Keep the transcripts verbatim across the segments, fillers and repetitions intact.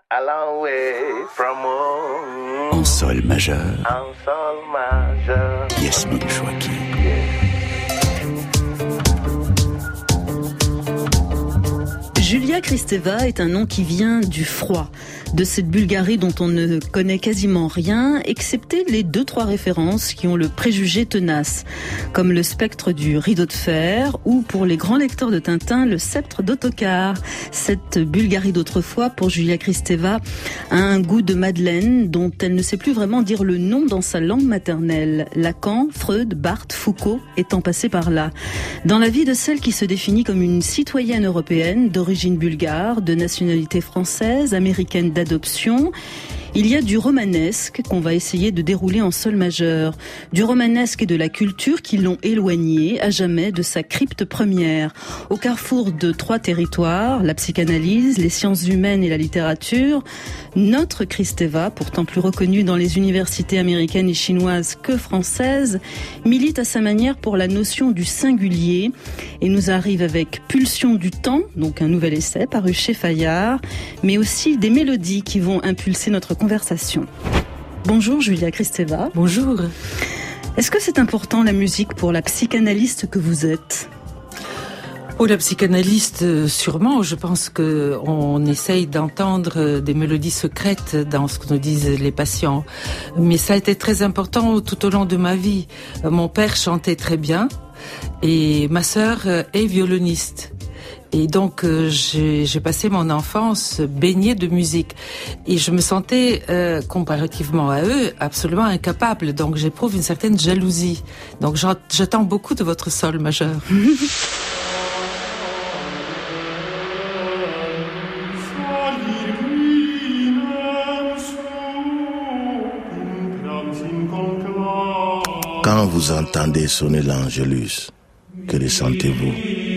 A long way from home. En sol majeur. En sol majeur. Yasmine Chouaki. Julia Kristeva est un nom qui vient du froid, de cette Bulgarie dont on ne connaît quasiment rien, excepté les deux trois références qui ont le préjugé tenace, comme le spectre du rideau de fer ou, pour les grands lecteurs de Tintin, le sceptre d'Ottokar. Cette Bulgarie d'autrefois, pour Julia Kristeva, a un goût de madeleine dont elle ne sait plus vraiment dire le nom dans sa langue maternelle. Lacan, Freud, Barthes, Foucault étant passés par là. Dans la vie de celle qui se définit comme une citoyenne européenne d'origine bulgare, de nationalité française, américaine d'adoption, il y a du romanesque qu'on va essayer de dérouler en sol majeur. Du romanesque et de la culture qui l'ont éloigné à jamais de sa crypte première. Au carrefour de trois territoires, la psychanalyse, les sciences humaines et la littérature, notre Kristeva, pourtant plus reconnue dans les universités américaines et chinoises que françaises, milite à sa manière pour la notion du singulier et nous arrive avec Pulsion du temps, donc un nouvel essai paru chez Fayard, mais aussi des mélodies qui vont impulser notre conversation. Bonjour Julia Kristeva. Bonjour. Est-ce que c'est important la musique pour la psychanalyste que vous êtes ? Oh, la psychanalyste, sûrement. Je pense que on essaye d'entendre des mélodies secrètes dans ce que nous disent les patients. Mais ça a été très important tout au long de ma vie. Mon père chantait très bien et ma sœur est violoniste. Et donc euh, j'ai, j'ai passé mon enfance baignée de musique et je me sentais euh, comparativement à eux absolument incapable. Donc j'éprouve une certaine jalousie. Donc j'attends beaucoup de votre sol majeur. Quand vous entendez sonner l'Angélus, que ressentez-vous ?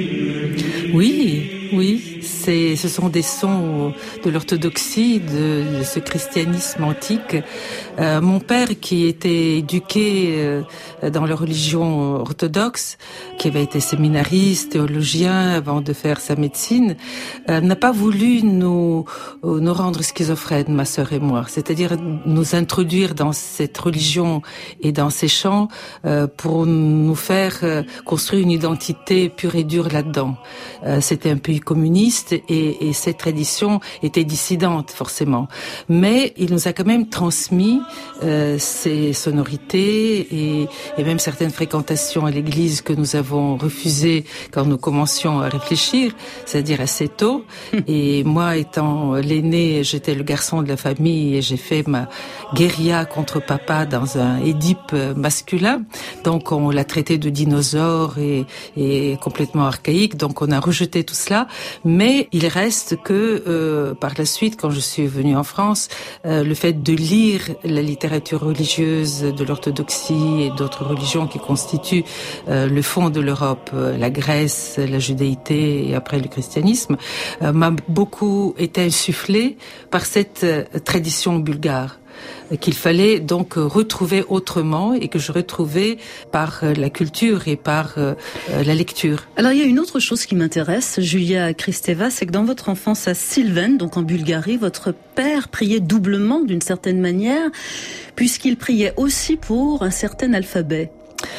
Oui, oui, c'est, ce sont des sons de l'orthodoxie, de, de ce christianisme antique. Euh, mon père, qui était éduqué euh, dans la religion orthodoxe, qui avait été séminariste, théologien avant de faire sa médecine, euh, n'a pas voulu nous, euh, nous rendre schizophrènes, ma sœur et moi. C'est-à-dire nous introduire dans cette religion et dans ces chants euh, pour nous faire euh, construire une identité pure et dure là-dedans. Euh, c'était un pays communiste et, et cette tradition était dissidente forcément. Mais il nous a quand même transmis euh, ces sonorités et, et même certaines fréquentations à l'église que nous avons refusées quand nous commencions à réfléchir, c'est-à-dire assez tôt. Et moi, étant l'aîné, j'étais le garçon de la famille et j'ai fait ma guérilla contre papa dans un Édipe masculin. Donc on l'a traité de dinosaure et, et complètement archaïque. Donc on a rejeté tout cela, mais il reste que euh, par la suite, quand je suis venue en France, euh, le fait de lire la littérature religieuse de l'orthodoxie et d'autres religions qui constituent euh, le fond de l'Europe, euh, la Grèce, la judéité et après le christianisme, euh, m'a beaucoup été insufflé par cette euh, tradition bulgare qu'il fallait donc retrouver autrement et que je retrouvais par la culture et par euh, la lecture. Alors il y a une autre chose qui m'intéresse, Julia Kristeva, c'est que dans votre enfance à Silvan, donc en Bulgarie, votre père priait doublement d'une certaine manière, puisqu'il priait aussi pour un certain alphabet.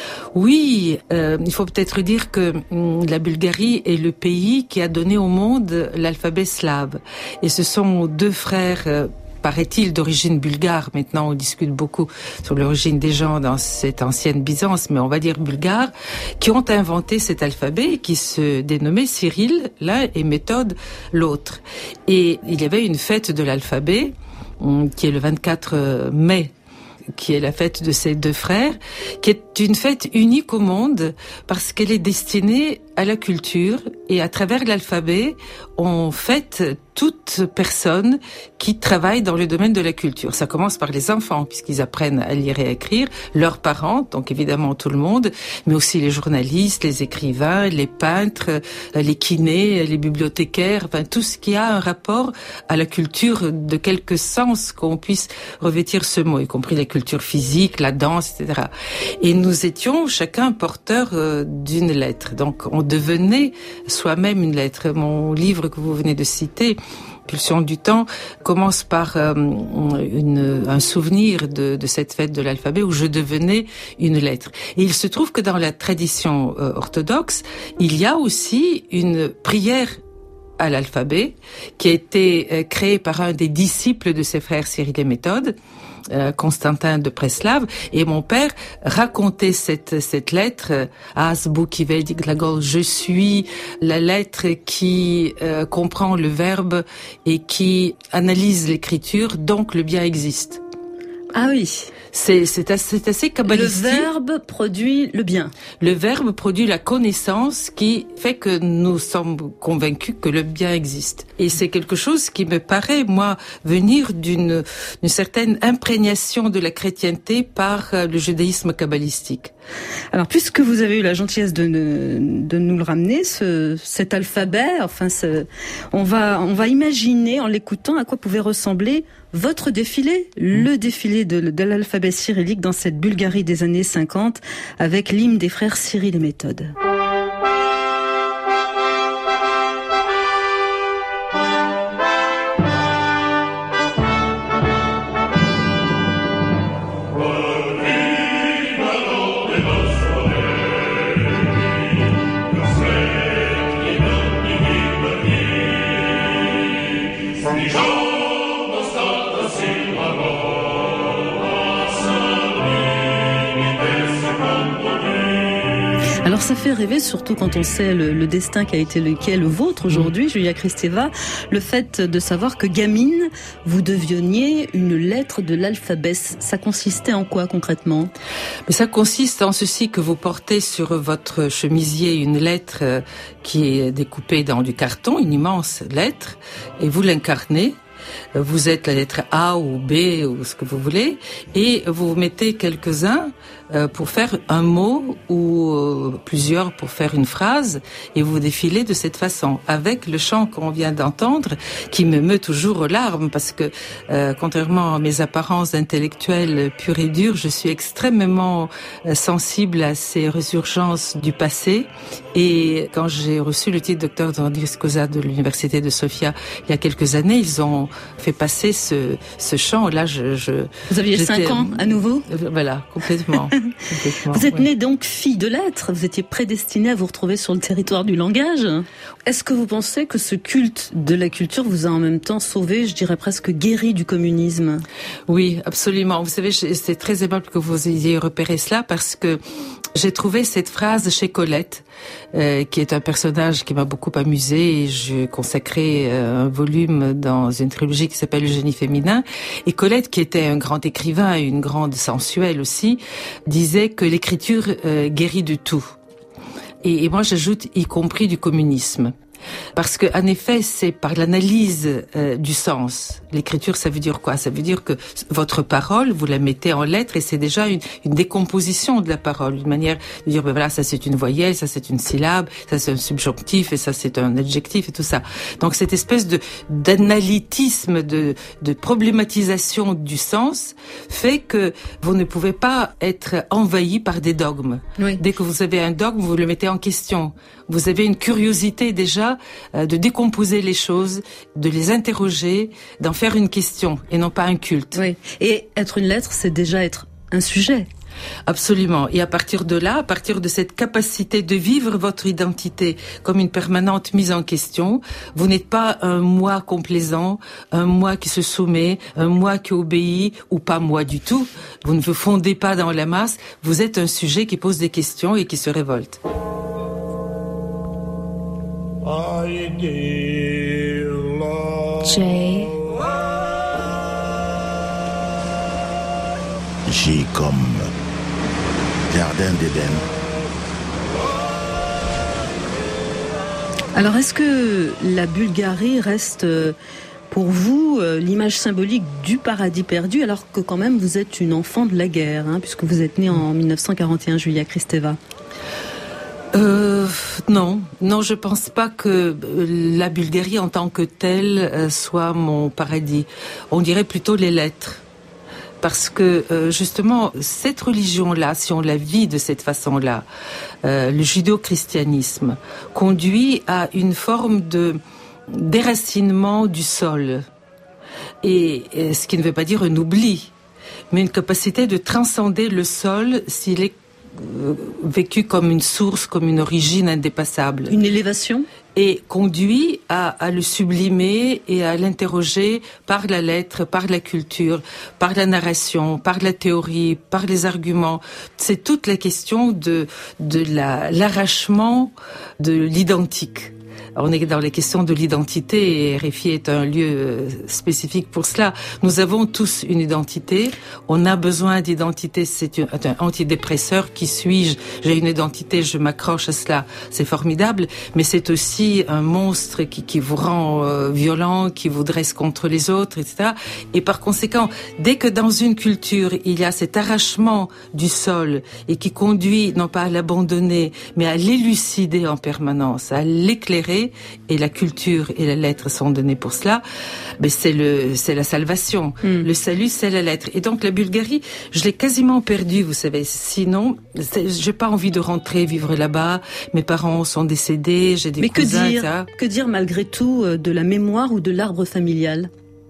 Oui, euh, il faut peut-être dire que hum, la Bulgarie est le pays qui a donné au monde l'alphabet slave. Et ce sont deux frères euh, paraît-il, d'origine bulgare. Maintenant, on discute beaucoup sur l'origine des gens dans cette ancienne Byzance, mais on va dire bulgare, qui ont inventé cet alphabet qui se dénommait Cyril, l'un, et Méthode, l'autre. Et il y avait une fête de l'alphabet, qui est le vingt-quatre mai, qui est la fête de ces deux frères, qui est une fête unique au monde parce qu'elle est destinée à la culture et à travers l'alphabet, on fête toute personne qui travaille dans le domaine de la culture. Ça commence par les enfants, puisqu'ils apprennent à lire et à écrire, leurs parents, donc évidemment tout le monde, mais aussi les journalistes, les écrivains, les peintres, les kinés, les bibliothécaires, enfin tout ce qui a un rapport à la culture de quelque sens qu'on puisse revêtir ce mot, y compris la culture physique, la danse, et cetera. Et nous étions chacun porteur euh, d'une lettre, donc on devenait soi-même une lettre. Mon livre que vous venez de citer pulsion du temps commence par euh, une, un souvenir de, de cette fête de l'alphabet où je devenais une lettre. Et il se trouve que dans la tradition euh, orthodoxe, il y a aussi une prière à l'alphabet qui a été euh, créée par un des disciples de ses frères Cyril et Méthode, Euh, Constantin de Preslav, et mon père racontait cette cette lettre As Buki Vedi Glagol, je suis la lettre qui euh, comprend le verbe et qui analyse l'écriture, donc le bien existe. Ah oui. C'est, c'est assez, c'est assez kabbalistique. Le verbe produit le bien. Le verbe produit la connaissance qui fait que nous sommes convaincus que le bien existe. Et c'est quelque chose qui me paraît, moi, venir d'une, d'une certaine imprégnation de la chrétienté par le judaïsme kabbalistique. Alors, puisque vous avez eu la gentillesse de, de nous le ramener, ce, cet alphabet, enfin, ce, on va, on va imaginer en l'écoutant à quoi pouvait ressembler votre défilé, le défilé de, de l'alphabet cyrillique dans cette Bulgarie des années cinquante, avec l'hymne des frères Cyril et Méthode. Alors ça fait rêver, surtout quand on sait le, le destin qui a été le, qui est le vôtre aujourd'hui, Julia Kristeva, le fait de savoir que gamine, vous deveniez une lettre de l'alphabet. Ça consistait en quoi concrètement ? Mais ça consiste en ceci que vous portez sur votre chemisier une lettre qui est découpée dans du carton, une immense lettre, et vous l'incarnez. Vous êtes la lettre A ou B ou ce que vous voulez, et vous mettez quelques-uns pour faire un mot ou plusieurs pour faire une phrase, et vous défilez de cette façon, avec le chant qu'on vient d'entendre, qui me meut toujours aux larmes, parce que euh, contrairement à mes apparences intellectuelles pures et dures, je suis extrêmement sensible à ces résurgences du passé, et quand j'ai reçu le titre docteur d'Andris Koza de l'université de Sofia il y a quelques années, ils ont fait passer ce, ce chant. Là, je, je vous aviez cinq ans à nouveau. Voilà, complètement. complètement vous êtes ouais. née donc fille de lettres. Vous étiez prédestinée à vous retrouver sur le territoire du langage. Est-ce que vous pensez que ce culte de la culture vous a en même temps sauvé, je dirais presque guéri du communisme ? Oui, absolument. Vous savez, c'est très aimable que vous ayez repéré cela parce que j'ai trouvé cette phrase chez Colette, euh, qui est un personnage qui m'a beaucoup amusé, et j'ai consacré euh, un volume dans une trilogie qui s'appelle Le génie féminin. Et Colette, qui était un grand écrivain et une grande sensuelle aussi, disait que l'écriture euh, guérit de tout. Et, et moi, j'ajoute y compris du communisme. Parce que, en effet, c'est par l'analyse euh, du sens. L'écriture, ça veut dire quoi ? Ça veut dire que votre parole, vous la mettez en lettres, et c'est déjà une, une décomposition de la parole, une manière de dire, ben voilà, ça c'est une voyelle, ça c'est une syllabe, ça c'est un subjonctif, et ça c'est un adjectif, et tout ça. Donc cette espèce de d'analytisme, de, de problématisation du sens, fait que vous ne pouvez pas être envahi par des dogmes. Oui. Dès que vous avez un dogme, vous le mettez en question. Vous avez une curiosité déjà euh, de décomposer les choses, de les interroger, d'en faire une question et non pas un culte. Oui. Et être une lettre, c'est déjà être un sujet. Absolument. Et à partir de là, à partir de cette capacité de vivre votre identité comme une permanente mise en question, vous n'êtes pas un moi complaisant, un moi qui se soumet, un moi qui obéit, ou pas moi du tout. Vous ne vous fondez pas dans la masse, vous êtes un sujet qui pose des questions et qui se révolte. J. J comme Jardin d'Éden. Alors, est-ce que la Bulgarie reste pour vous l'image symbolique du paradis perdu, alors que quand même vous êtes une enfant de la guerre, hein, puisque vous êtes née en dix-neuf cent quarante et un, Julia Kristeva? Euh, non, non, je pense pas que la Bulgarie en tant que telle soit mon paradis. On dirait plutôt les lettres. Parce que euh, justement, cette religion-là, si on la vit de cette façon-là, euh, le judéo-christianisme conduit à une forme de déracinement du sol. Et, et ce qui ne veut pas dire un oubli, mais une capacité de transcender le sol s'il est euh, vécu comme une source, comme une origine indépassable. Une élévation ? Et conduit à, à le sublimer et à l'interroger par la lettre, par la culture, par la narration, par la théorie, par les arguments. C'est toute la question de, de la, l'arrachement de l'identique. On est dans les questions de l'identité et R F I est un lieu spécifique pour cela. Nous avons tous une identité. On a besoin d'identité. C'est un, un antidépresseur. Qui suis-je ? J'ai une identité, je m'accroche à cela. C'est formidable. Mais c'est aussi un monstre qui, qui vous rend euh, violent, qui vous dresse contre les autres, et cetera. Et par conséquent, dès que dans une culture, il y a cet arrachement du sol et qui conduit non pas à l'abandonner, mais à l'élucider en permanence, à l'éclairer, et la culture et la lettre sont données pour cela, mais c'est le, c'est la salvation. Mm. Le salut, c'est la lettre. Et donc la Bulgarie, je l'ai quasiment perdue, vous savez. Sinon, j'ai pas envie de rentrer vivre là-bas. Mes parents sont décédés, j'ai des mais cousins. Mais que dire, que dire malgré tout de la mémoire ou de l'arbre familial ?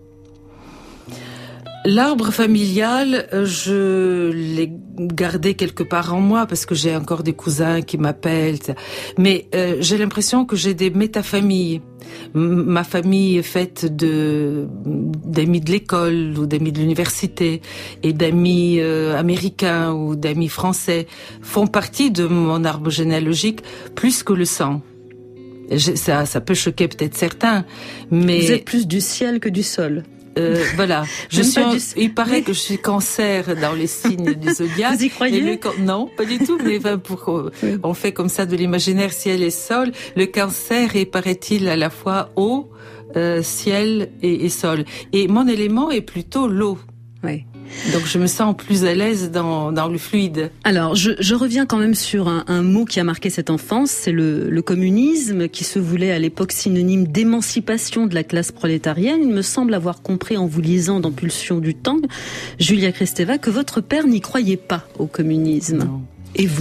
L'arbre familial, je l'ai gardé quelque part en moi parce que j'ai encore des cousins qui m'appellent. Mais euh, j'ai l'impression que j'ai des métafamilles. M- ma famille est faite de d'amis de l'école ou d'amis de l'université et d'amis euh, américains ou d'amis français font partie de mon arbre généalogique plus que le sang. Je, ça, ça peut choquer peut-être certains, mais vous êtes plus du ciel que du sol. Euh, voilà, je suis. En, du... Il paraît oui. que je suis Cancer dans les signes du zodiaque. Vous y croyez ? Le... Non, pas du tout. Mais enfin, pour, oui. On fait comme ça de l'imaginaire ciel et sol. Le Cancer est, paraît-il, à la fois eau, euh, ciel et, et sol. Et mon élément est plutôt l'eau. Oui. Donc je me sens plus à l'aise dans, dans le fluide. Alors je, je reviens quand même sur un, un mot qui a marqué cette enfance, c'est le, le communisme, qui se voulait à l'époque synonyme d'émancipation de la classe prolétarienne. Il me semble avoir compris en vous lisant dans Pulsion du temps, Julia Kristeva, que votre père n'y croyait pas au communisme. Non. Et vous ?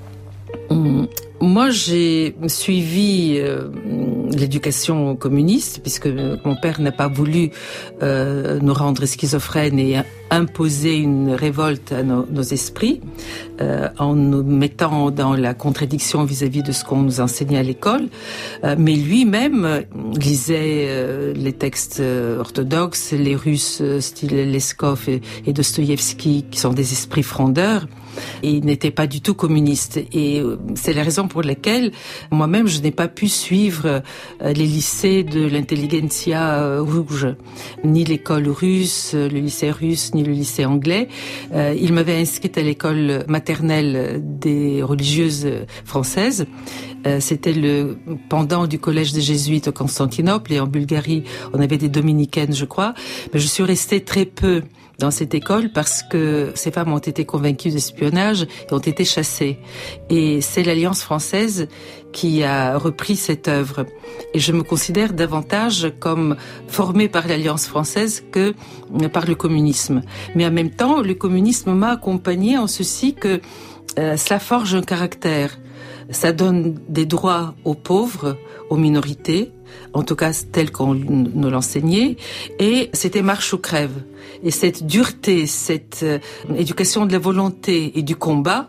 Hum. Moi, j'ai suivi euh, l'éducation communiste, puisque mon père n'a pas voulu euh, nous rendre schizophrènes et imposer une révolte à nos, nos esprits, euh, en nous mettant dans la contradiction vis-à-vis de ce qu'on nous enseignait à l'école. Euh, mais lui-même lisait euh, les textes orthodoxes, les Russes, style Leskov et, et Dostoïevski, qui sont des esprits frondeurs. Et il n'était pas du tout communiste. Et c'est la raison pour laquelle moi-même je n'ai pas pu suivre les lycées de l'intelligentsia rouge, ni l'école russe, le lycée russe, ni le lycée anglais. Il m'avait inscrite à l'école maternelle des religieuses françaises. C'était le pendant du collège des jésuites au Constantinople, et en Bulgarie on avait des dominicaines, je crois. Mais je suis restée très peu dans cette école parce que ces femmes ont été convaincues d'espionnage et ont été chassées. Et c'est l'Alliance française qui a repris cette œuvre. Et je me considère davantage comme formée par l'Alliance française que par le communisme. Mais en même temps, le communisme m'a accompagnée en ceci que euh, cela forge un caractère. Ça donne des droits aux pauvres, aux minorités, en tout cas tel qu'on nous l'enseignait, et c'était marche ou crève. Et cette dureté, cette euh, éducation de la volonté et du combat,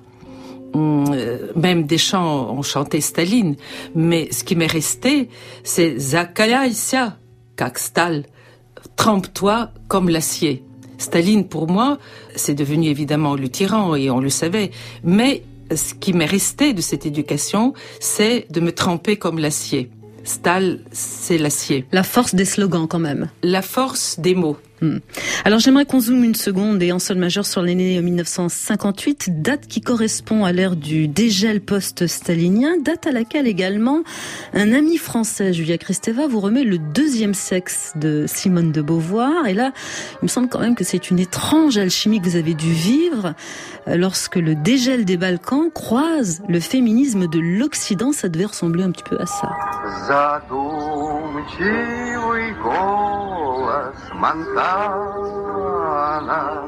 euh, même des chants ont chanté Staline, mais ce qui m'est resté, c'est Zakalaïsia, kak Stal, trempe-toi comme l'acier. Staline, pour moi, c'est devenu évidemment le tyran, et on le savait, mais ce qui m'est resté de cette éducation, c'est de me tremper comme l'acier. Stal, c'est l'acier. La force des slogans quand même. La force des mots. Hmm. Alors j'aimerais qu'on zoome une seconde et en sol majeur sur l'année mille neuf cent cinquante-huit, date qui correspond à l'ère du dégel post-stalinien, date à laquelle également un ami français, Julia Kristeva, vous remet Le deuxième sexe de Simone de Beauvoir. Et là, il me semble quand même que c'est une étrange alchimie que vous avez dû vivre lorsque le dégel des Balkans croise le féminisme de l'Occident. Ça devait ressembler un petit peu à ça. Задумчивый голос Монтана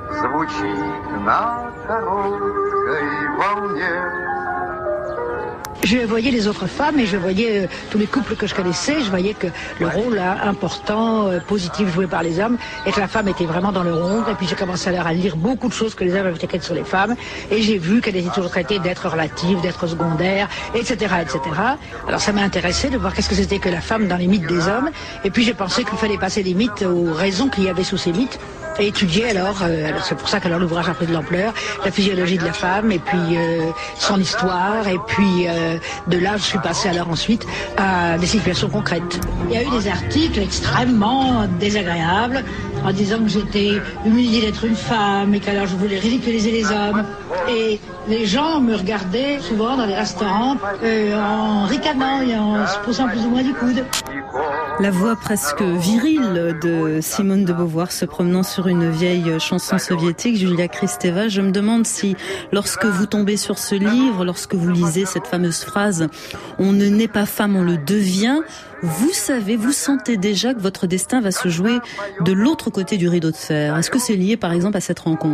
звучит на короткой волне. Je voyais les autres femmes et je voyais euh, tous les couples que je connaissais. Je voyais que le rôle là, important, euh, positif joué par les hommes et que la femme était vraiment dans le rond. Et puis j'ai commencé alors à lire beaucoup de choses que les hommes avaient écrites sur les femmes et j'ai vu qu'elles étaient toujours traitées d'être relatives, d'être secondaires, et cetera, et cetera. Alors ça m'a intéressé de voir qu'est-ce que c'était que la femme dans les mythes des hommes. Et puis j'ai pensé qu'il fallait passer des mythes aux raisons qu'il y avait sous ces mythes. Et étudier alors, euh, alors c'est pour ça que alors l'ouvrage a pris de l'ampleur, la physiologie de la femme et puis euh, son histoire et puis euh, de là je suis passée alors ensuite à des situations concrètes. Il y a eu des articles extrêmement désagréables en disant que j'étais humiliée d'être une femme et qu'alors je voulais ridiculiser les hommes. Et les gens me regardaient souvent dans les restaurants euh, en ricanant et en se poussant plus ou moins du coude. La voix presque virile de Simone de Beauvoir se promenant sur une vieille chanson soviétique, Julia Kristeva. Je me demande si, lorsque vous tombez sur ce livre, lorsque vous lisez cette fameuse phrase « On ne naît pas femme, on le devient », vous savez, vous sentez déjà que votre destin va se jouer de l'autre côté du rideau de fer. Est-ce que c'est lié, par exemple, à cette rencontre ?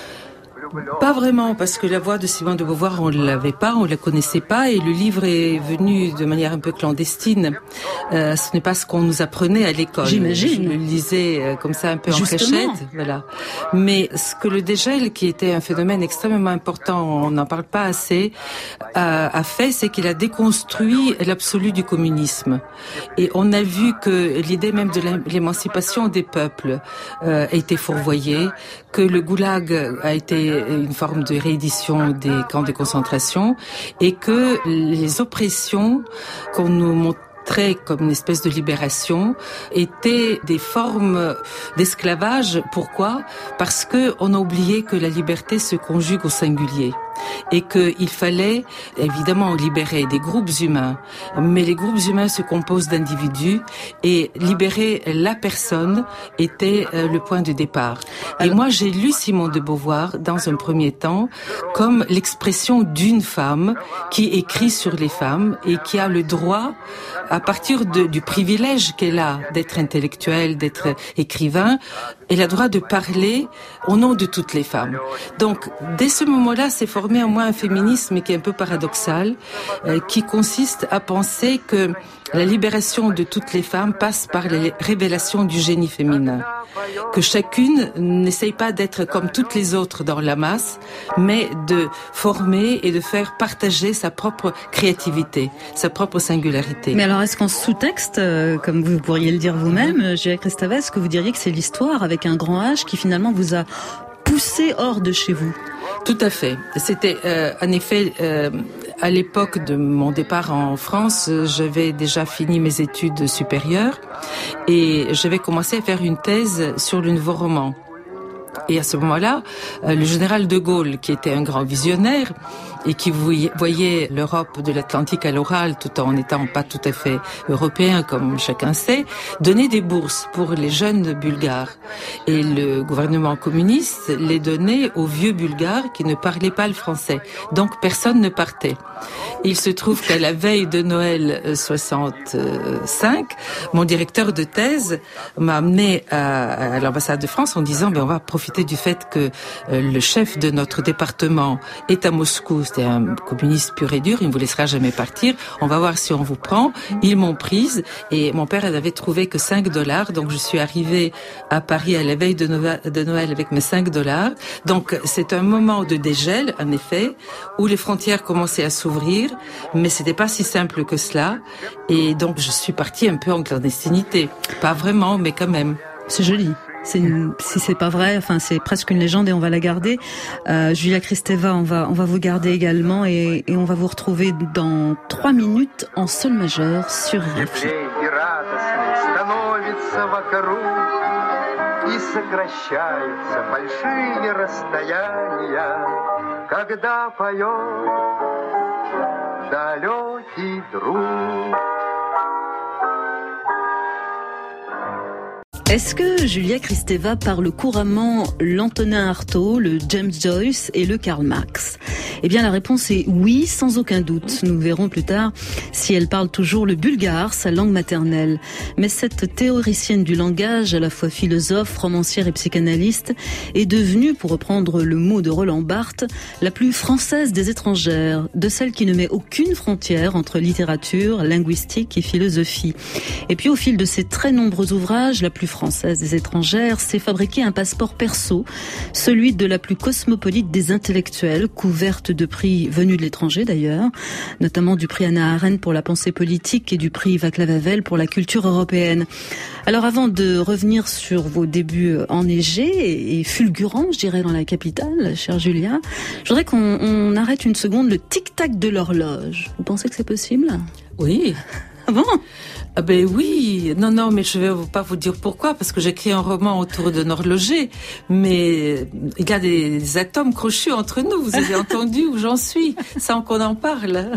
Pas vraiment, parce que la voix de Simone de Beauvoir, on ne l'avait pas, on ne la connaissait pas, et le livre est venu de manière un peu clandestine. Euh, ce n'est pas ce qu'on nous apprenait à l'école. J'imagine. Je le lisais euh, comme ça un peu Justement. en cachette, voilà. Mais ce que le dégel, qui était un phénomène extrêmement important, on n'en parle pas assez, a, a fait, c'est qu'il a déconstruit l'absolu du communisme. Et on a vu que l'idée même de l'émancipation des peuples euh, a été fourvoyée, que le goulag a été une forme de réédition des camps de concentration et que les oppressions qu'on nous montrait comme une espèce de libération étaient des formes d'esclavage. Pourquoi ? Parce que on a oublié que la liberté se conjugue au singulier. Et qu'il fallait évidemment libérer des groupes humains, mais les groupes humains se composent d'individus et libérer la personne était le point de départ. Et Alors... moi j'ai lu Simone de Beauvoir dans un premier temps comme l'expression d'une femme qui écrit sur les femmes et qui a le droit, à partir de, du privilège qu'elle a d'être intellectuelle, d'être écrivain, elle a le droit de parler au nom de toutes les femmes. Donc dès ce moment-là, c'est formé en moi un féminisme qui est un peu paradoxal, euh, qui consiste à penser que la libération de toutes les femmes passe par la révélation du génie féminin. Que chacune n'essaye pas d'être comme toutes les autres dans la masse, mais de former et de faire partager sa propre créativité, sa propre singularité. Mais alors, est-ce qu'en sous-texte, euh, comme vous pourriez le dire vous-même, Julia Kristeva, est-ce que vous diriez que c'est l'histoire avec un grand H qui finalement vous a poussé hors de chez vous ? Tout à fait. C'était euh, en effet euh, à l'époque de mon départ en France, j'avais déjà fini mes études supérieures et j'avais commencé à faire une thèse sur le nouveau roman. Et à ce moment-là, le général de Gaulle, qui était un grand visionnaire et qui voyait l'Europe de l'Atlantique à l'oral tout en n'étant pas tout à fait européen, comme chacun sait, donnait des bourses pour les jeunes Bulgares. Et le gouvernement communiste les donnait aux vieux Bulgares qui ne parlaient pas le français. Donc personne ne partait. Et il se trouve qu'à la veille de Noël soixante-cinq, mon directeur de thèse m'a amené à, à l'ambassade de France en disant ben, on va profiter du fait que euh, le chef de notre département est à Moscou, c'était un communiste pur et dur, il ne vous laissera jamais partir, on va voir si on vous prend. Ils m'ont prise et mon père elle avait trouvé que cinq dollars, donc je suis arrivée à Paris à la veille de Noël, de Noël avec mes cinq dollars. Donc c'est un moment de dégel, en effet, où les frontières commençaient à s'ouvrir, mais c'était pas si simple que cela. Et donc je suis partie un peu en clandestinité. Pas vraiment, mais quand même. C'est joli. C'est une, si c'est pas vrai, enfin c'est presque une légende et on va la garder. Euh, Julia Kristeva, on va on va vous garder également et, et on va vous retrouver dans trois minutes en sol majeur sur R F I. И сокращаются большие расстояния, когда поет далекий друг. Est-ce que Julia Kristeva parle couramment l'Antonin Artaud, le James Joyce et le Karl Marx? Eh bien, la réponse est oui, sans aucun doute. Nous verrons plus tard si elle parle toujours le bulgare, sa langue maternelle. Mais cette théoricienne du langage, à la fois philosophe, romancière et psychanalyste, est devenue, pour reprendre le mot de Roland Barthes, la plus française des étrangères, de celle qui ne met aucune frontière entre littérature, linguistique et philosophie. Et puis, au fil de ses très nombreux ouvrages, la plus française des étrangères s'est fabriqué un passeport perso, celui de la plus cosmopolite des intellectuelles, couverte de prix venus de l'étranger d'ailleurs, notamment du prix Hannah Arendt pour la pensée politique et du prix Václav Havel pour la culture européenne. Alors avant de revenir sur vos débuts enneigés et fulgurants, je dirais, dans la capitale, chère Julia, je voudrais qu'on on arrête une seconde le tic-tac de l'horloge. Vous pensez que c'est possible? Oui. Ah bon? Ah ben oui, non, non, mais je vais pas vous dire pourquoi, parce que j'écris un roman autour d'un horloger, mais il y a des atomes crochus entre nous, vous avez entendu où j'en suis, sans qu'on en parle.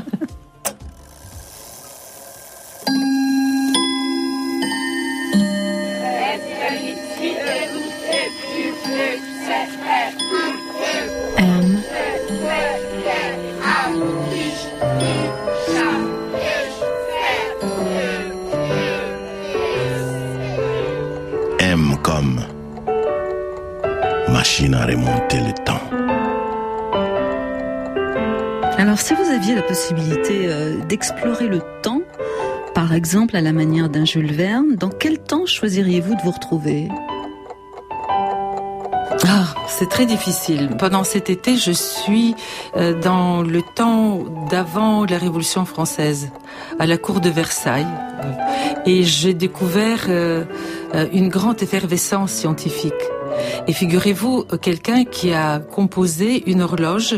M. M comme machine à remonter le temps. Alors, si vous aviez la possibilité euh, d'explorer le temps, par exemple à la manière d'un Jules Verne, dans quel temps choisiriez-vous de vous retrouver? Ah, c'est très difficile. Pendant cet été, je suis euh, dans le temps d'avant la Révolution française, à la cour de Versailles. Et j'ai découvert euh, une grande effervescence scientifique. Et figurez-vous, quelqu'un qui a composé une horloge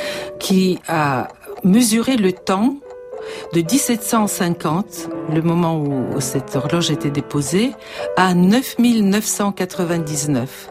qui a mesuré le temps de dix-sept cent cinquante, le moment où cette horloge était déposée, à neuf mille neuf cent quatre-vingt-dix-neuf.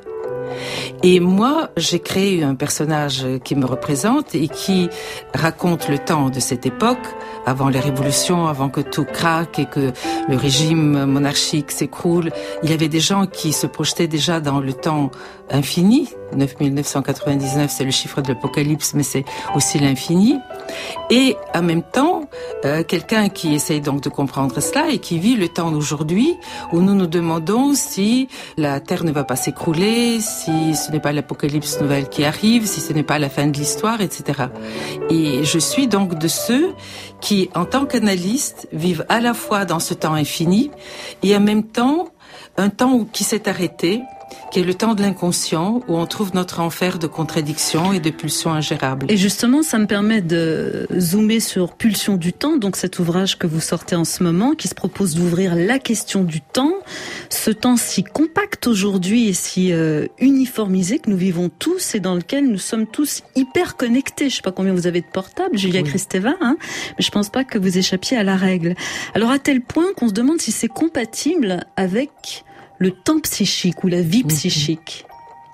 Et moi, j'ai créé un personnage qui me représente et qui raconte le temps de cette époque, avant les révolutions, avant que tout craque et que le régime monarchique s'écroule. Il y avait des gens qui se projetaient déjà dans le temps infini. neuf mille neuf cent quatre-vingt-dix-neuf, c'est le chiffre de l'Apocalypse, mais c'est aussi l'infini. Et en même temps, euh, quelqu'un qui essaye donc de comprendre cela et qui vit le temps d'aujourd'hui, où nous nous demandons si la Terre ne va pas s'écrouler, si ce n'est pas l'Apocalypse nouvelle qui arrive, si ce n'est pas la fin de l'histoire, et cetera. Et je suis donc de ceux qui, en tant qu'analystes, vivent à la fois dans ce temps infini et en même temps un temps qui s'est arrêté, qui est le temps de l'inconscient, où on trouve notre enfer de contradictions et de pulsions ingérables. Et justement, ça me permet de zoomer sur Pulsions du temps, donc cet ouvrage que vous sortez en ce moment, qui se propose d'ouvrir la question du temps, ce temps si compact aujourd'hui et si euh, uniformisé que nous vivons tous et dans lequel nous sommes tous hyper connectés. Je sais pas combien vous avez de portables, Julia oui. Kristeva, hein, mais je pense pas que vous échappiez à la règle. Alors à tel point qu'on se demande si c'est compatible avec le temps psychique ou la vie psychique.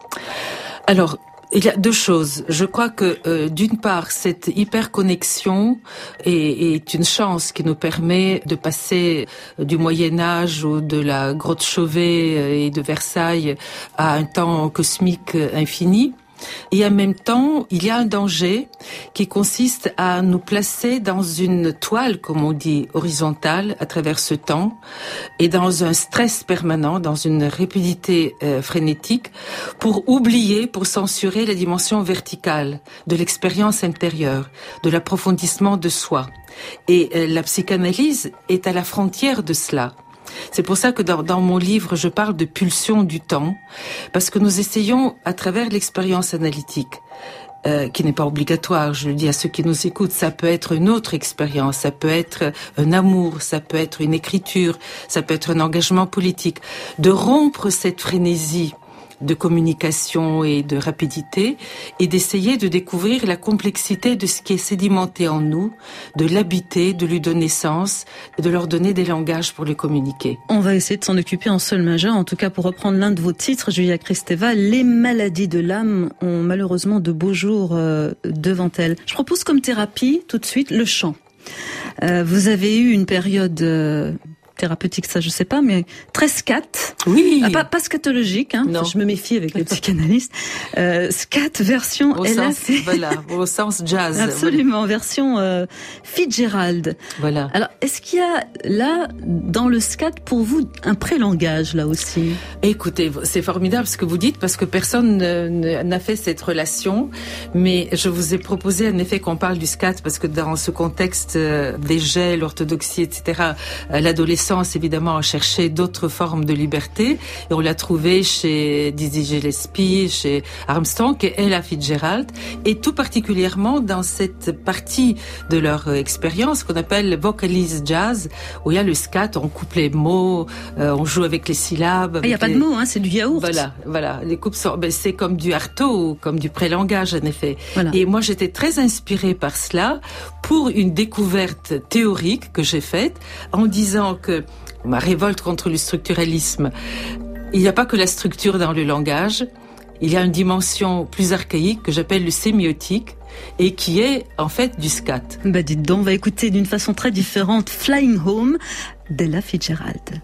Alors, il y a deux choses. Je crois que euh, d'une part, cette hyperconnexion est, est une chance qui nous permet de passer du Moyen-Âge ou de la grotte Chauvet et de Versailles à un temps cosmique infini. Et en même temps, il y a un danger qui consiste à nous placer dans une toile, comme on dit, horizontale à travers ce temps, et dans un stress permanent, dans une rapidité euh, frénétique, pour oublier, pour censurer la dimension verticale de l'expérience intérieure, de l'approfondissement de soi. Et euh, la psychanalyse est à la frontière de cela. C'est pour ça que dans, dans mon livre, je parle de pulsion du temps, parce que nous essayons, à travers l'expérience analytique, euh, qui n'est pas obligatoire, je le dis à ceux qui nous écoutent, ça peut être une autre expérience, ça peut être un amour, ça peut être une écriture, ça peut être un engagement politique, de rompre cette frénésie de communication et de rapidité, et d'essayer de découvrir la complexité de ce qui est sédimenté en nous, de l'habiter, de lui donner sens, et de leur donner des langages pour le communiquer. On va essayer de s'en occuper en sol majeur, en tout cas pour reprendre l'un de vos titres, Julia Kristeva, les maladies de l'âme ont malheureusement de beaux jours euh, devant elles. Je propose comme thérapie, tout de suite, le chant. Euh, vous avez eu une période... Euh, thérapeutique, ça je sais pas, mais très scat. Oui. Ah, pas, pas scatologique, hein. Enfin, je me méfie avec les psychanalystes. Euh, scat version au Ella, sens, c'est... voilà, au sens jazz. Absolument, voilà. Version euh, Fitzgerald. Voilà. Alors, est-ce qu'il y a là, dans le scat, pour vous, un pré-langage là aussi? Écoutez, c'est formidable ce que vous dites parce que personne ne, ne, n'a fait cette relation, mais je vous ai proposé en effet qu'on parle du scat parce que dans ce contexte euh, des gels, l'orthodoxie, et cetera, euh, l'adolescence évidemment a cherché d'autres formes de liberté. Et on l'a trouvé chez Dizzy Gillespie, chez Armstrong et Ella Fitzgerald, et tout particulièrement dans cette partie de leur expérience qu'on appelle vocalise jazz, où il y a le scat, on coupe les mots, euh, on joue avec les syllabes. Il n'y a pas les... de mots, hein, c'est du yaourt. Voilà, voilà. Les coupes sont, ben, c'est comme du arto, comme du pré-langage en effet. Voilà. Et moi j'étais très inspirée par cela pour une découverte théorique que j'ai faite en disant que ma révolte contre le structuralisme, il n'y a pas que la structure dans le langage, il y a une dimension plus archaïque que j'appelle le sémiotique et qui est en fait du scat. Bah dites donc, on va écouter d'une façon très différente Flying Home d'Ella Fitzgerald.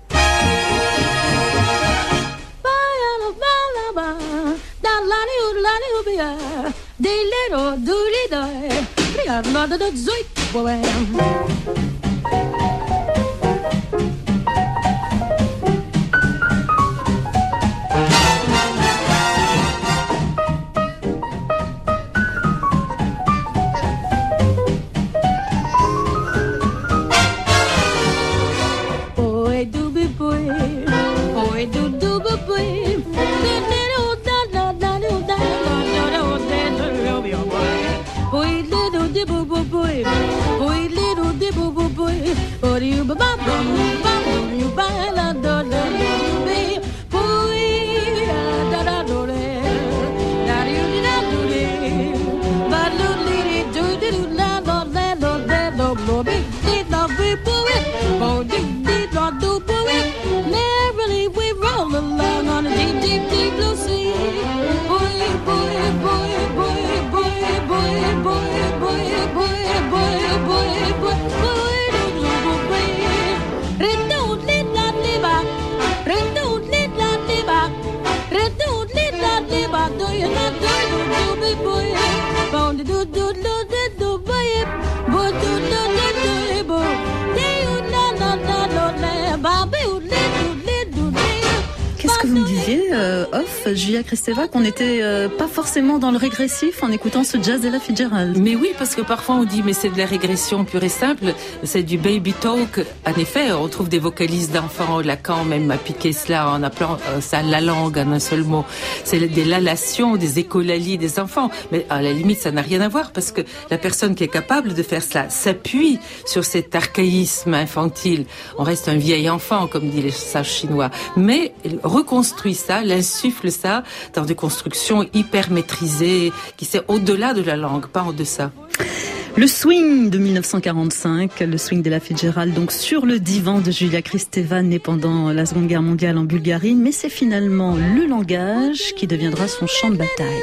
Euh, off, Julia Kristeva, qu'on n'était euh, pas forcément dans le régressif en écoutant ce jazz d'Ella Fitzgerald. Mais oui, parce que parfois on dit mais c'est de la régression pure et simple, c'est du baby talk. En effet, on trouve des vocalises d'enfants. Lacan même a piqué cela en appelant euh, ça la langue en un seul mot. C'est des lalations, des écolalies des enfants. Mais à la limite, ça n'a rien à voir parce que la personne qui est capable de faire cela s'appuie sur cet archaïsme infantile. On reste un vieil enfant, comme dit les sages chinois, mais il reconstruit ça, l'insuffle ça dans des constructions hyper maîtrisées, qui c'est au-delà de la langue, pas en deçà. Le swing de mille neuf cent quarante-cinq, le swing d'Ella Fitzgerald, donc sur le divan de Julia Kristeva, née pendant la Seconde Guerre mondiale en Bulgarie, mais c'est finalement le langage qui deviendra son champ de bataille.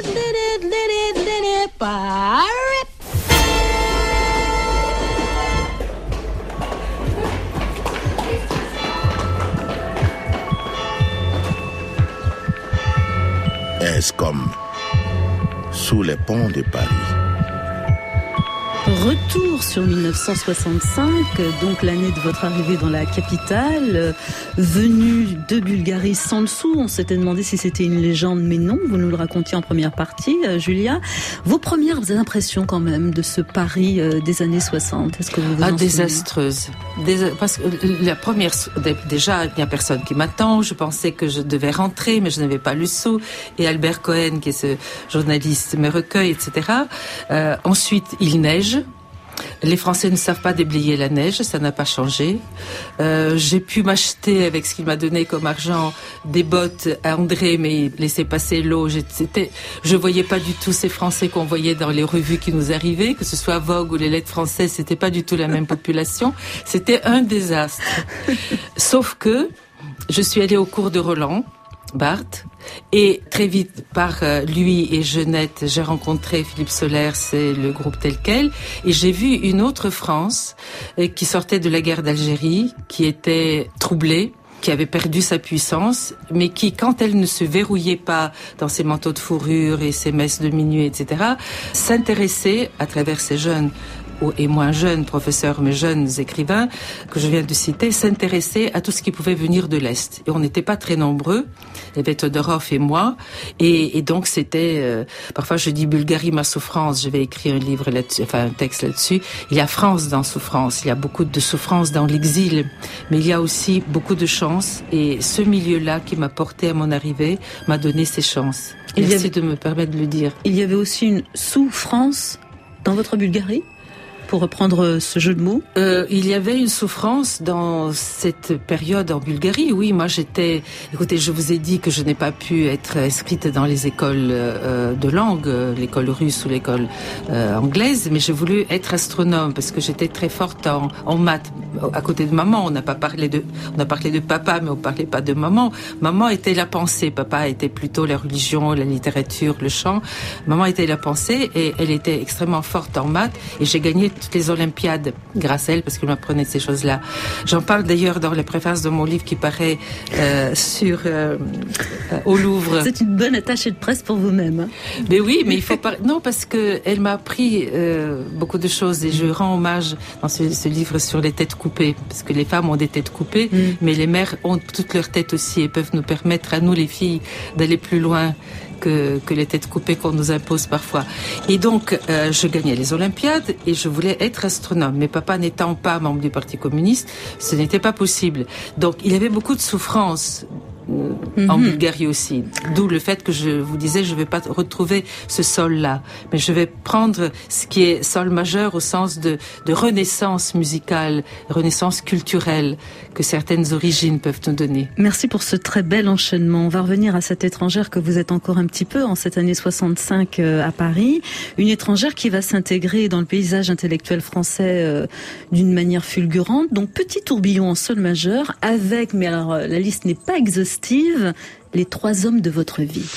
Est-ce comme sous les ponts de Paris? Retour sur mille neuf cent soixante-cinq, donc l'année de votre arrivée dans la capitale, venue de Bulgarie sans le sou. On s'était demandé si c'était une légende, mais non, vous nous le racontiez en première partie, Julia. Vos premières impressions quand même de ce Paris des années soixante, est-ce que vous vous ah, en désastreuse. Dés... Parce que la première, déjà, il n'y a personne qui m'attend. Je pensais que je devais rentrer, mais je n'avais pas le sou. Et Albert Cohen, qui est ce journaliste, me recueille, et cetera. Euh, ensuite, il neige. Les Français ne savent pas déblayer la neige, ça n'a pas changé. Euh, j'ai pu m'acheter avec ce qu'il m'a donné comme argent des bottes à André, mais il laissait passer l'eau. J'étais, je voyais pas du tout ces Français qu'on voyait dans les revues qui nous arrivaient, que ce soit Vogue ou les Lettres françaises, c'était pas du tout la même population. C'était un désastre. Sauf que je suis allée au cours de Roland Barthes, et très vite par euh, lui et Jeunette, j'ai rencontré Philippe Soler, c'est le groupe tel quel, et j'ai vu une autre France euh, qui sortait de la guerre d'Algérie, qui était troublée, qui avait perdu sa puissance, mais qui, quand elle ne se verrouillait pas dans ses manteaux de fourrure et ses messes de minuit, et cetera, s'intéressait, à travers ces jeunes et moins jeunes professeurs, mais jeunes écrivains que je viens de citer, s'intéressaient à tout ce qui pouvait venir de l'Est. Et on n'était pas très nombreux, il y avait Todorov et moi, et, et donc c'était, euh, parfois je dis Bulgarie, ma souffrance, je vais écrire un livre là-dessus, enfin un texte là-dessus. Il y a France dans souffrance, il y a beaucoup de souffrance dans l'exil, mais il y a aussi beaucoup de chance, et ce milieu-là qui m'a porté à mon arrivée m'a donné ces chances. Il Merci avait, de me permettre de le dire. Il y avait aussi une souffrance dans votre Bulgarie ? Pour reprendre ce jeu de mots, euh, il y avait une souffrance dans cette période en Bulgarie. Oui, moi j'étais. Écoutez, je vous ai dit que je n'ai pas pu être inscrite dans les écoles euh, de langue, l'école russe ou l'école euh, anglaise, mais j'ai voulu être astronome parce que j'étais très forte en, en maths. À côté de maman, on n'a pas parlé de, on a parlé de papa, mais on parlait pas de maman. Maman était la pensée, papa était plutôt la religion, la littérature, le chant. Maman était la pensée et elle était extrêmement forte en maths et j'ai gagné toutes les Olympiades grâce à elle parce qu'elle m'apprenait ces choses-là. J'en parle d'ailleurs dans la préface de mon livre qui paraît euh, sur euh, euh, au Louvre. C'est une bonne attachée de presse pour vous-même. Hein. Mais oui, mais il faut pas. Non, parce que elle m'a appris euh, beaucoup de choses et je rends hommage dans ce, ce livre sur les têtes coupées parce que les femmes ont des têtes coupées, mm. mais les mères ont toutes leurs têtes aussi et peuvent nous permettre à nous les filles d'aller plus loin. Que, que les têtes coupées qu'on nous impose parfois. Et donc, euh, je gagnais les Olympiades et je voulais être astronome. Mais papa n'étant pas membre du Parti communiste, ce n'était pas possible. Donc, il y avait beaucoup de souffrance mm-hmm. en Bulgarie aussi. D'où le fait que je vous disais, je ne vais pas retrouver ce sol-là. Mais je vais prendre ce qui est sol majeur au sens de, de renaissance musicale, renaissance culturelle que certaines origines peuvent nous donner. Merci pour ce très bel enchaînement. On va revenir à cette étrangère que vous êtes encore un petit peu en cette année soixante-cinq euh, à Paris. Une étrangère qui va s'intégrer dans le paysage intellectuel français euh, d'une manière fulgurante. Donc petit tourbillon en sol majeur avec, mais alors la liste n'est pas exhaustive, les trois hommes de votre vie.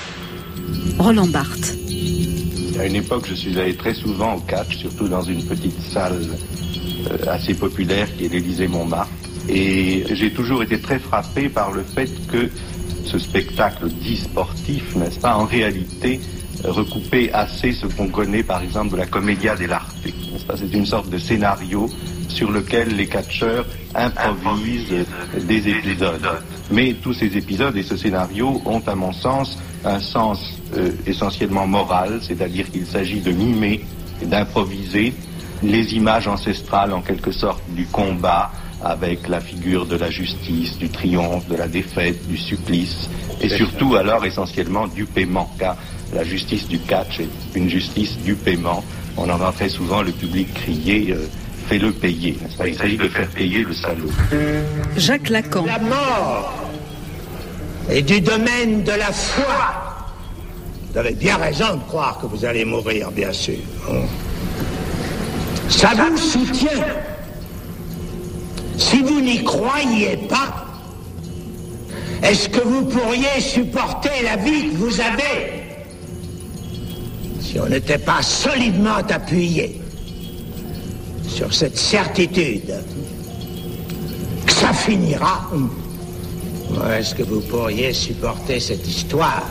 Roland Barthes. À une époque, je suis allé très souvent au catch, surtout dans une petite salle euh, assez populaire qui est l'Élysée-Montmartre. Et j'ai toujours été très frappé par le fait que ce spectacle dit sportif, n'est-ce pas, en réalité, recoupait assez ce qu'on connaît, par exemple, de la commedia dell'arte. N'est-ce pas ? C'est une sorte de scénario sur lequel les catcheurs improvisent des épisodes. Mais tous ces épisodes et ce scénario ont, à mon sens, un sens euh, essentiellement moral, c'est-à-dire qu'il s'agit de mimer, d'improviser les images ancestrales, en quelque sorte, du combat, avec la figure de la justice, du triomphe, de la défaite, du supplice, et surtout alors essentiellement du paiement, car la justice du catch est une justice du paiement. On entend très souvent le public crier euh, « fais-le payer ». Il s'agit de faire payer le salaud. Jacques Lacan. La mort est du domaine de la foi. Vous avez bien raison de croire que vous allez mourir, bien sûr. Ça vous soutient. Si vous n'y croyez pas, est-ce que vous pourriez supporter la vie que vous avez si on n'était pas solidement appuyé sur cette certitude que ça finira? Est-ce que vous pourriez supporter cette histoire?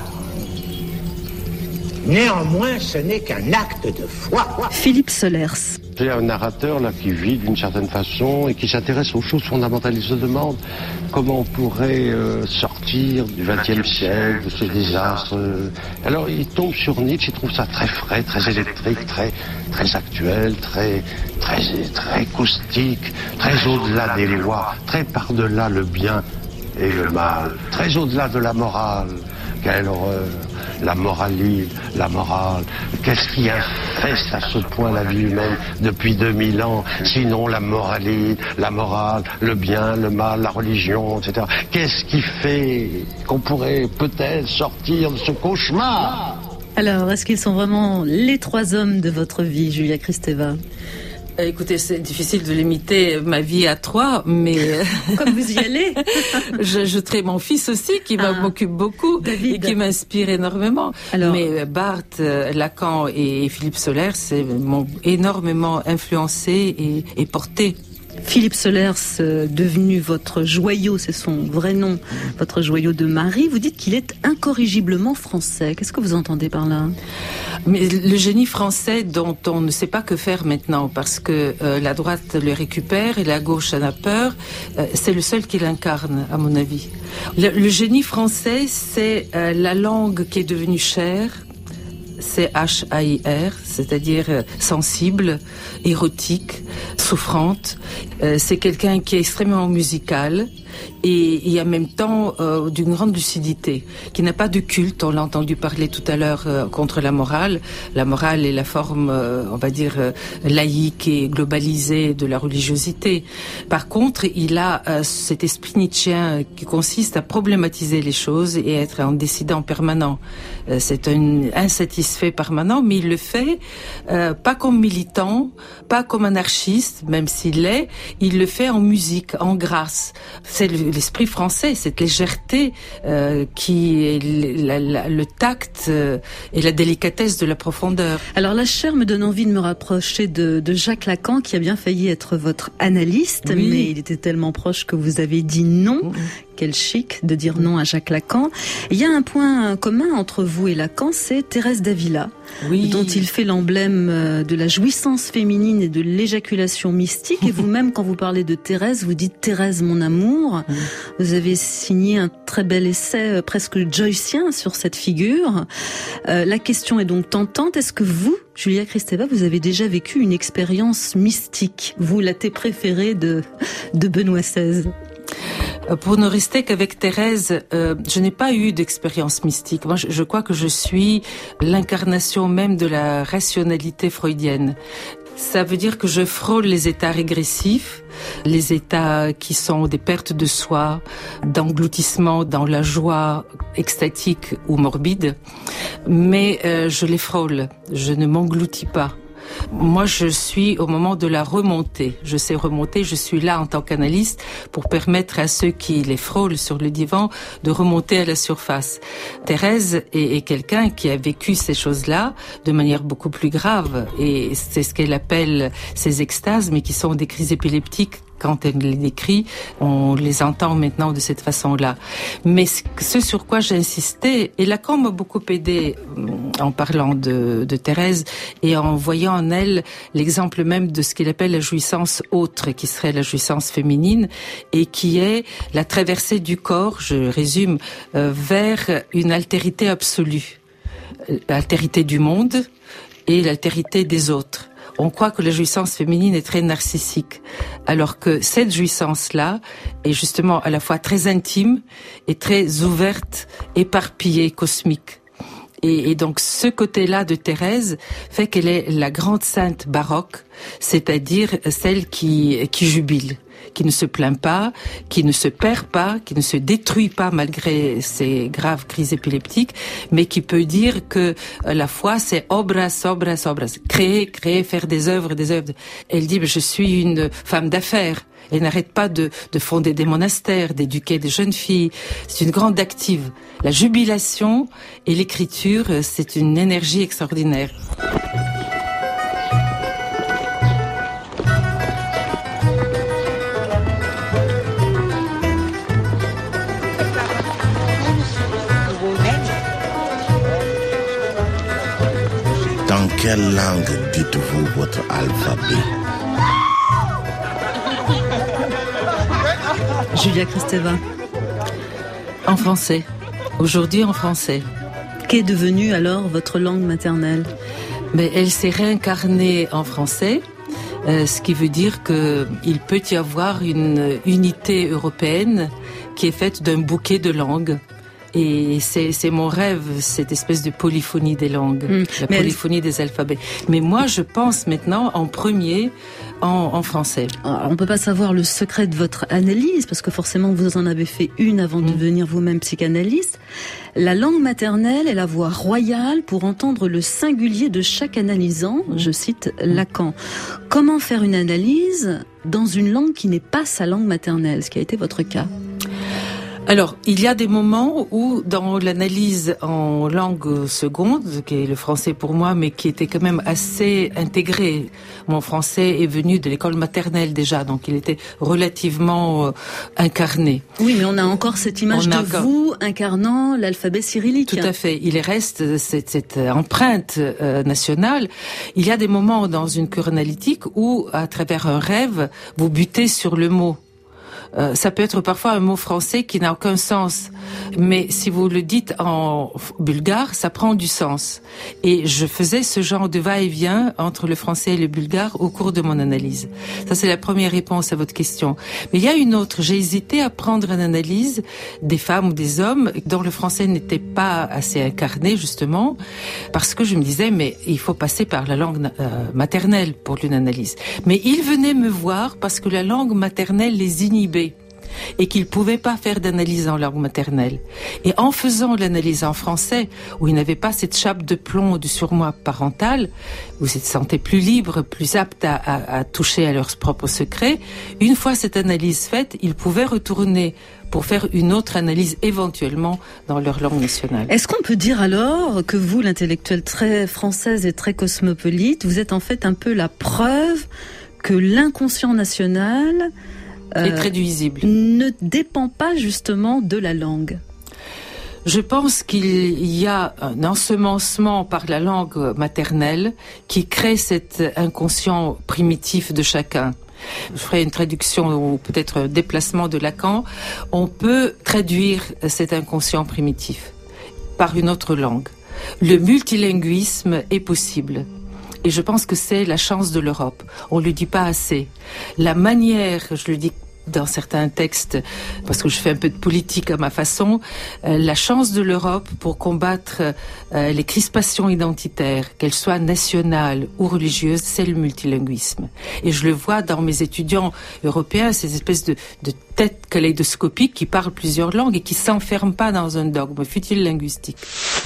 Néanmoins, ce n'est qu'un acte de foi. Philippe Solers. J'ai un narrateur là qui vit d'une certaine façon et qui s'intéresse aux choses fondamentales. Il se demande comment on pourrait euh, sortir du vingtième siècle, de ce désastre. Alors il tombe sur Nietzsche, il trouve ça très frais, très électrique, très très actuel, très très très caustique, très au-delà des lois, très par-delà le bien et le mal, très au-delà de la morale. Quelle horreur! La moralité, la morale. Qu'est-ce qui infeste à ce point la vie humaine depuis deux mille ans, sinon la moralité, la morale, le bien, le mal, la religion, et cetera. Qu'est-ce qui fait qu'on pourrait peut-être sortir de ce cauchemar? Alors, est-ce qu'ils sont vraiment les trois hommes de votre vie, Julia Kristeva? Écoutez, c'est difficile de limiter ma vie à trois, mais... Comme vous y allez. J'ajouterai mon fils aussi, qui ah, m'occupe beaucoup David. Et qui m'inspire énormément. Alors, mais Barthes, Lacan et Philippe Solers m'ont énormément influencé et, et porté. Philippe Solers, euh, devenu votre joyau, c'est son vrai nom, votre joyau de mari, vous dites qu'il est incorrigiblement français. Qu'est-ce que vous entendez par là ? Mais le génie français dont on ne sait pas que faire maintenant, parce que euh, la droite le récupère et la gauche en a peur, euh, c'est le seul qui l'incarne, à mon avis. Le, le génie français, c'est euh, la langue qui est devenue chère, c'est H A I R, c'est-à-dire sensible, érotique, souffrante. Euh, c'est quelqu'un qui est extrêmement musical et, et en même temps euh, d'une grande lucidité, qui n'a pas de culte. On l'a entendu parler tout à l'heure euh, contre la morale. La morale est la forme, euh, on va dire, euh, laïque et globalisée de la religiosité. Par contre, il a euh, cet esprit nietzschéen qui consiste à problématiser les choses et être un décidant permanent. Euh, c'est un insatisfait permanent, mais il le fait euh, pas comme militant, pas comme anarchiste, même s'il l'est. Il le fait en musique, en grâce. C'est l'esprit français, cette légèreté euh, qui est la, la, le tact euh, et la délicatesse de la profondeur. Alors la chair me donne envie de me rapprocher de, de Jacques Lacan, qui a bien failli être votre analyste, oui. Mais il était tellement proche que vous avez dit non. Mmh. Quel chic de dire non à Jacques Lacan. Il y a un point commun entre vous et Lacan, c'est Thérèse d'Avila, oui. Dont il fait l'emblème de la jouissance féminine et de l'éjaculation mystique. Et vous-même, quand vous parlez de Thérèse, vous dites « Thérèse, mon amour ». Vous avez signé un très bel essai presque joycien sur cette figure. Euh, la question est donc tentante. Est-ce que vous, Julia Kristeva, vous avez déjà vécu une expérience mystique, vous, la thé préférée de, de Benoît seize ? Pour ne rester qu'avec Thérèse, euh, je n'ai pas eu d'expérience mystique. Moi, je, je crois que je suis l'incarnation même de la rationalité freudienne. Ça veut dire que je frôle les états régressifs, les états qui sont des pertes de soi, d'engloutissement dans la joie extatique ou morbide, mais euh, je les frôle, je ne m'engloutis pas. Moi, je suis au moment de la remontée. Je sais remonter, je suis là en tant qu'analyste pour permettre à ceux qui les frôlent sur le divan de remonter à la surface. Thérèse est, est quelqu'un qui a vécu ces choses-là de manière beaucoup plus grave, et c'est ce qu'elle appelle ces extases, mais qui sont des crises épileptiques. Quand elle les décrit, on les entend maintenant de cette façon-là. Mais ce sur quoi j'insistais, et Lacan m'a beaucoup aidé en parlant de, de Thérèse et en voyant en elle l'exemple même de ce qu'il appelle la jouissance autre, qui serait la jouissance féminine, et qui est la traversée du corps, je résume, euh, vers une altérité absolue. L'altérité du monde et l'altérité des autres. On croit que la jouissance féminine est très narcissique, alors que cette jouissance-là est justement à la fois très intime et très ouverte, éparpillée, cosmique. Et, et donc ce côté-là de Thérèse fait qu'elle est la grande sainte baroque, c'est-à-dire celle qui, qui jubile, qui ne se plaint pas, qui ne se perd pas, qui ne se détruit pas malgré ses graves crises épileptiques, mais qui peut dire que la foi, c'est obras, obras, obras. Créer, créer, faire des œuvres, des œuvres. Elle dit, je suis une femme d'affaires. Elle n'arrête pas de, de fonder des monastères, d'éduquer des jeunes filles. C'est une grande active. La jubilation et l'écriture, c'est une énergie extraordinaire. Dans quelle langue dites-vous votre alphabet? Julia Kristeva. En français. Aujourd'hui en français. Qu'est devenue alors votre langue maternelle? Mais elle s'est réincarnée en français, euh, ce qui veut dire que il peut y avoir une unité européenne qui est faite d'un bouquet de langues. Et c'est, c'est mon rêve, cette espèce de polyphonie des langues, mmh. la Mais polyphonie elle... des alphabets. Mais moi, je pense maintenant en premier en, en français. Alors, on peut pas savoir le secret de votre analyse, parce que forcément, vous en avez fait une avant mmh. de devenir vous-même psychanalyste. La langue maternelle est la voix royale pour entendre le singulier de chaque analysant, mmh. je cite Lacan. Comment faire une analyse dans une langue qui n'est pas sa langue maternelle, ce qui a été votre cas? Alors, il y a des moments où, dans l'analyse en langue seconde, qui est le français pour moi, mais qui était quand même assez intégré, mon français est venu de l'école maternelle déjà, donc il était relativement euh, incarné. Oui, mais on a encore cette image on de encore... vous incarnant l'alphabet cyrillique. Tout à fait. Il reste cette, cette empreinte euh, nationale. Il y a des moments dans une cure analytique où, à travers un rêve, vous butez sur le mot. Euh, ça peut être parfois un mot français qui n'a aucun sens, mais si vous le dites en bulgare, ça prend du sens. Et je faisais ce genre de va-et-vient entre le français et le bulgare au cours de mon analyse. Ça, c'est la première réponse à votre question. Mais il y a une autre. J'ai hésité à prendre une analyse des femmes ou des hommes dont le français n'était pas assez incarné, justement, parce que je me disais, mais il faut passer par la langue euh, maternelle pour une analyse. Mais ils venaient me voir parce que la langue maternelle les inhibait et qu'ils ne pouvaient pas faire d'analyse en langue maternelle. Et en faisant l'analyse en français, où ils n'avaient pas cette chape de plomb du surmoi parental, où ils se sentaient plus libres, plus aptes à, à, à toucher à leurs propres secrets, une fois cette analyse faite, ils pouvaient retourner pour faire une autre analyse éventuellement dans leur langue nationale. Est-ce qu'on peut dire alors que vous, l'intellectuelle très française et très cosmopolite, vous êtes en fait un peu la preuve que l'inconscient national est très visible. Ne dépend pas justement de la langue? Je pense qu'il y a un ensemencement par la langue maternelle qui crée cet inconscient primitif de chacun. Je ferai une traduction ou peut-être un déplacement de Lacan. On peut traduire cet inconscient primitif par une autre langue. Le multilinguisme est possible. Et je pense que c'est la chance de l'Europe. On ne le dit pas assez. La manière, je le dis dans certains textes, parce que je fais un peu de politique à ma façon, euh, la chance de l'Europe pour combattre euh, les crispations identitaires, qu'elles soient nationales ou religieuses, c'est le multilinguisme. Et je le vois dans mes étudiants européens, ces espèces de, de têtes kaléidoscopiques qui parlent plusieurs langues et qui s'enferment pas dans un dogme, fût-il linguistique.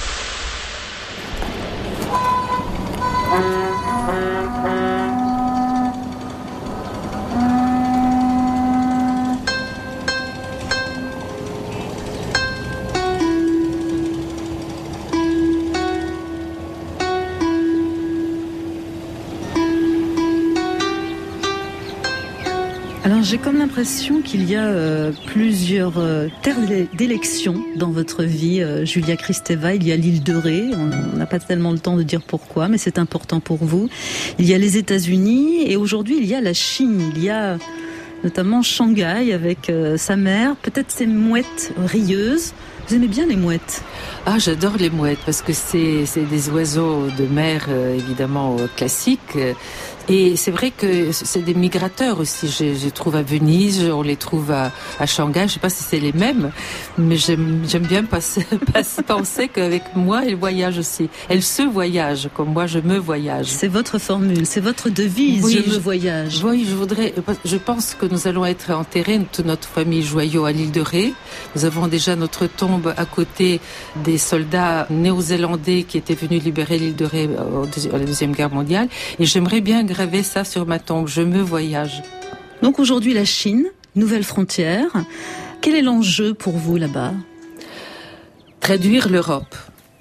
Alors j'ai comme l'impression qu'il y a euh, plusieurs euh, terres d'élection dans votre vie, euh, Julia Kristeva. Il y a l'île de Ré, on n'a pas tellement le temps de dire pourquoi, mais c'est important pour vous. Il y a les États-Unis et aujourd'hui il y a la Chine. Il y a notamment Shanghai avec euh, sa mère, peut-être ses mouettes rieuses. Vous aimez bien les mouettes? Ah, j'adore les mouettes parce que c'est, c'est des oiseaux de mer euh, évidemment euh, classiques. Et c'est vrai que c'est des migrateurs aussi. Je, je trouve à Venise, on les trouve à, à Shanghai. Je sais pas si c'est les mêmes, mais j'aime, j'aime bien passer, passer, penser qu'avec moi, elles voyagent aussi. Elles se voyagent comme moi, je me voyage. C'est votre formule, c'est votre devise, oui, je me voyage. Oui, je voudrais. Je pense que nous allons être enterrés, toute notre famille Joyaux, à l'île de Ré. Nous avons déjà notre tombe à côté des soldats néo-zélandais qui étaient venus libérer l'île de Ré à la Deuxième Guerre mondiale. Et j'aimerais bien graver ça sur ma tombe. Je me voyage. Donc aujourd'hui, la Chine, nouvelle frontière. Quel est l'enjeu pour vous là-bas? Traduire l'Europe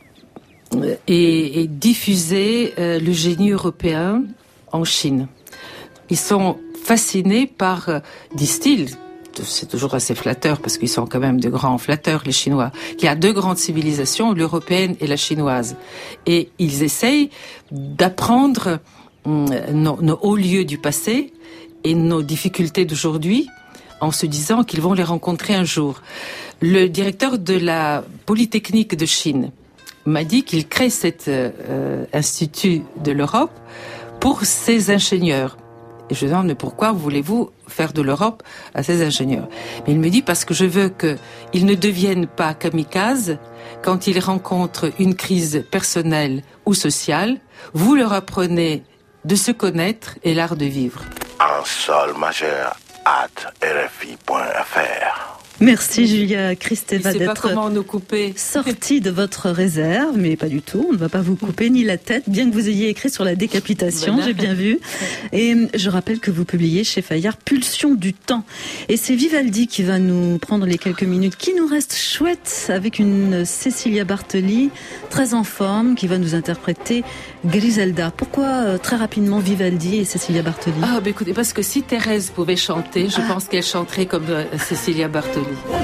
et, et diffuser euh, le génie européen en Chine. Ils sont fascinés par, euh, disent-ils, c'est toujours assez flatteur parce qu'ils sont quand même de grands flatteurs, les Chinois. Il y a deux grandes civilisations, l'européenne et la chinoise. Et ils essayent d'apprendre Nos, nos hauts lieux du passé et nos difficultés d'aujourd'hui en se disant qu'ils vont les rencontrer un jour. Le directeur de la Polytechnique de Chine m'a dit qu'il crée cet euh, institut de l'Europe pour ses ingénieurs. Et je lui demande, mais pourquoi voulez-vous faire de l'Europe à ces ingénieurs? Mais il me dit, parce que je veux qu'ils ne deviennent pas kamikazes quand ils rencontrent une crise personnelle ou sociale. Vous leur apprenez de se connaître et l'art de vivre. En sol majeur, at R F I point F R. Merci Julia Kristeva d'être nous couper. sortie de votre réserve, mais pas du tout, on ne va pas vous couper ni la tête, bien que vous ayez écrit sur la décapitation, voilà. J'ai bien vu. Et je rappelle que vous publiez chez Fayard Pulsion du temps. Et c'est Vivaldi qui va nous prendre les quelques minutes qui nous restent chouettes avec une Cecilia Bartoli très en forme qui va nous interpréter Griselda. Pourquoi euh, très rapidement Vivaldi et Cecilia Bartoli? Ah, bah écoutez, parce que si Thérèse pouvait chanter, je ah. pense qu'elle chanterait comme euh, Cecilia Bartoli.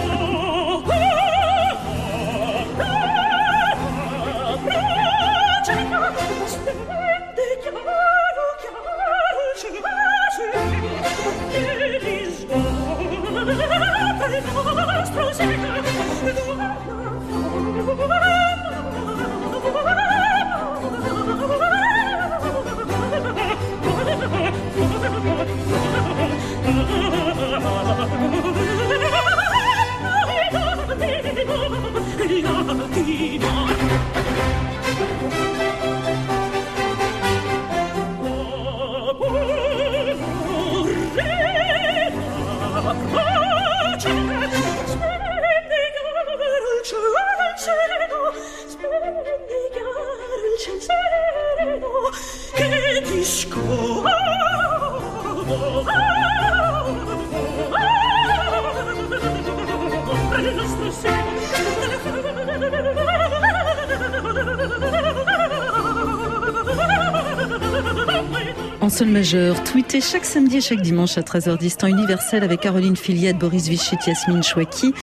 En sol majeur, tweeté chaque samedi et chaque dimanche à treize heures dix, temps universel avec Caroline Filiette, Boris Vichit, Yasmine Chouaki.